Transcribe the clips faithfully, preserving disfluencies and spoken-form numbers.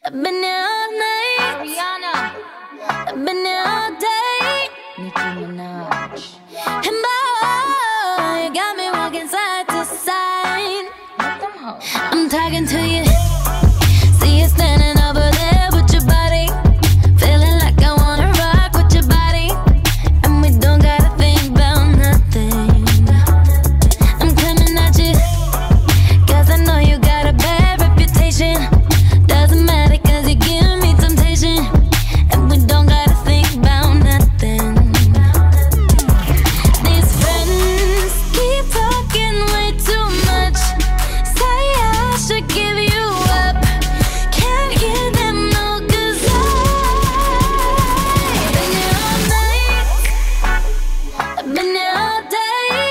I've been here all night. Ariana. I've been here all day. Nicki Minaj. And boy, you got me walking side to side. Let them hoes. I'm talking to you. See you standing over there with your body. Feeling like I wanna rock with your body. And we don't gotta think about nothing. I'm coming at you, cause I know you got a bad reputation. Doesn't matter cause you give me temptation. And we don't gotta think about nothing. These friends keep talking way too much. Say I should give you up. Can't hear them no, cause I've been here all night. I've been here all day.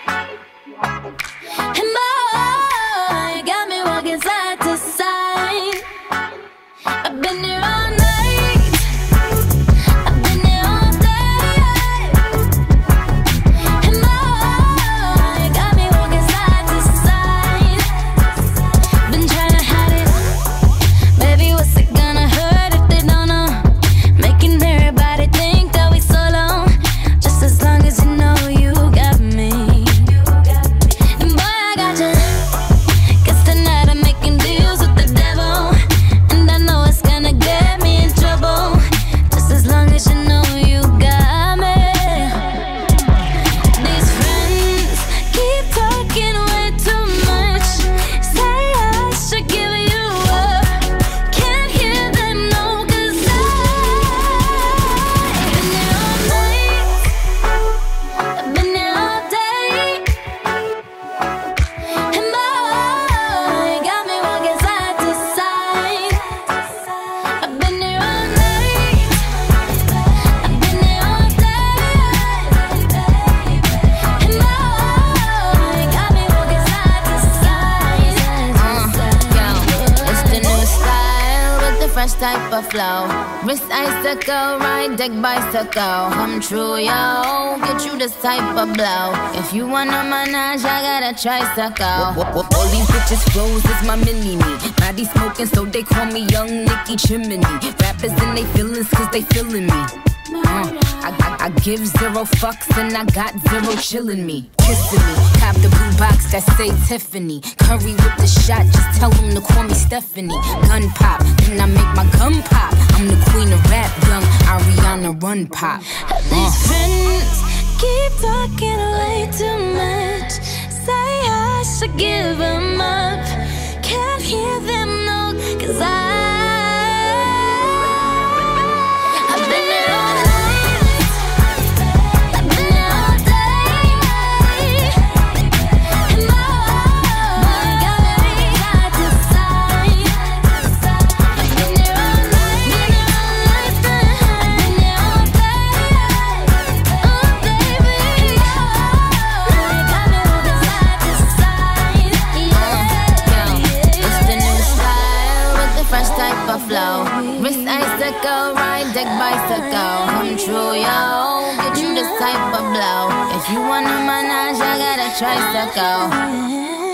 And boy, you got me walking side to side. I've been here all night. I've been here all day. And boy, you got me walking side to side. Been trying to hide it. Baby, what's it gonna hurt if they don't know? Making everybody think that we solo. Just as long as you know you got me. And boy, I got you. Cause tonight I'm making deals with the devil. And I know it's gonna get me in trouble. Just as long as you know you got me. These friends keep talking way too much. Say I should give you up. Can't hear them no, cause I've been here all night. I've been here all day. And boy, you got me walking side to side. I've been here all night. I've been here all day. And boy, you got me walking side to side. Yo, it's the new style with the fresh type of flow. Wrist icicle, ride deck bicycle. Come true, yo. Get you this type of blow. If you wanna manage, I got a tricycle. All these bitches flows is my mini-me. Body smoking, so they call me Young Nicky Chimney. Rappers in they feelings, cause they feeling me. Uh, I, I, I give zero fucks and I got zero chillin' me. Kissing me, cop the blue box that say Tiffany. Curry with the shot, just tell them to call me Stephanie. Gun pop, then I make my gun pop. I'm the queen of rap, young Ariana Run Pop. These friends keep talking way too much. Say I should give them up. Can't hear them no, cause I I've been here all night. I've been here all day. And boy, you got me side to side. I've been here all night. I've been here all day. Oh baby, and boy, you got me walking side to side. Yo, it's the new style with the fresh type of flow. Wrist icicle, ride deck bicycle. Come true, yo. Get you this type of blow. If you wanna manage, I got a tricycle.